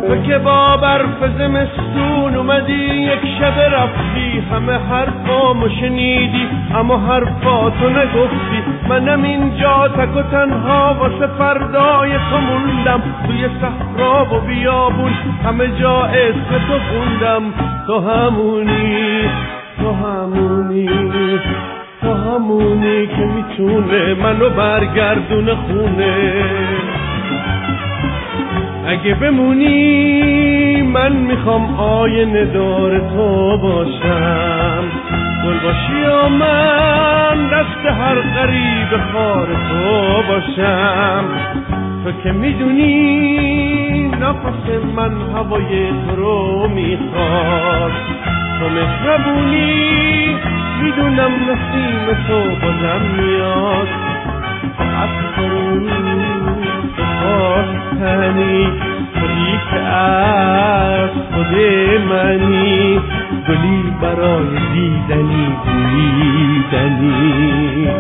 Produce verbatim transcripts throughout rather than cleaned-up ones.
تو که با برف زمستون اومدی یک شب رفتی، همه حرفامو شنیدی اما حرفاتو نگفتی. منم اینجا تک و تنها واسه فردای تو موندم، توی صحرا و بیابون همه جا اسم تو خوندم. تو همونی، تو همونی، تو همونی که میتونه منو برگردونه خونه. اگه بمونی من میخوام آینه دار تو باشم، گل باشی یا من دست هر غریب خار تو باشم. تو که میدونی نفس من هوای تو رو میخواد، تو مهربونی میدونم نسیم تو بازم میاد. از تو خواستنی تویی که از خود منی، گلی برای دیدنی دیدنی.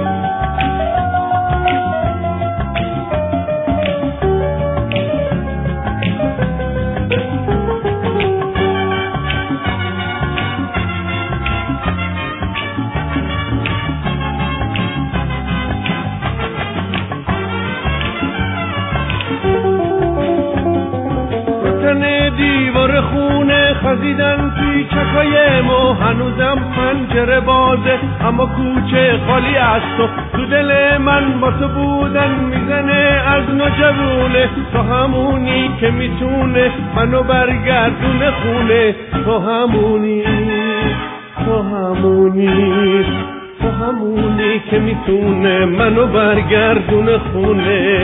دیوار خونه خزیدن پیچکای ما، هنوزم پنجره بازه اما کوچه خالی از تو. تو دل من با تو بودن میزنه از نوجوونه، تو همونی که میتونه منو برگردونه خونه. تو همونی، تو همونی، تو همونی که میتونه منو برگردونه خونه.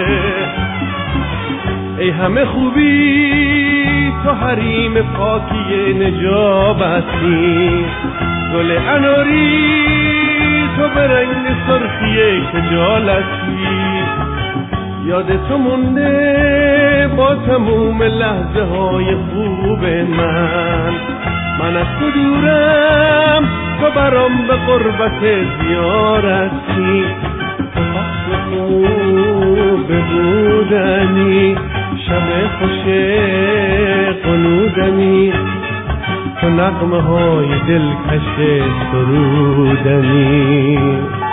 ای همه خوبی تو حریم پاکی نجابتی، گل اناری تو به رنگ سرخی خجالتی. یاد تو مونده با تموم لحظه های خوب من، من از تو دورم تو برام به قربت زیارتی. تو فصل خوب بودنی، شب خوش قنودنی، تو نغمه های دلکش سرودنی.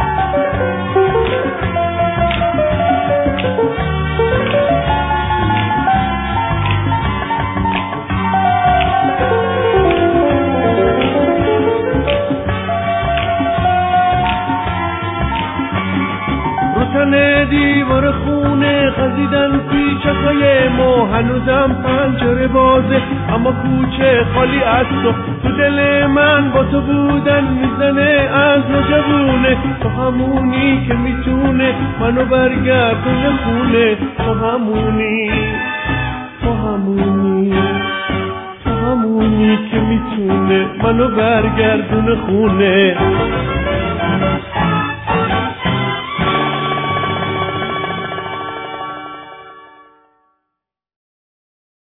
روتن دیوار خونه خزیدن پیچکای ما، هنوزم پنجره بازه اما کوچه خالی از تو. تو دل من با تو بودن میزنه از نوجوونه، تو همونی که میتونه منو برگردونه خونه. تو همونی، تو همونی، تو همونی که میتونه منو برگردونه خونه.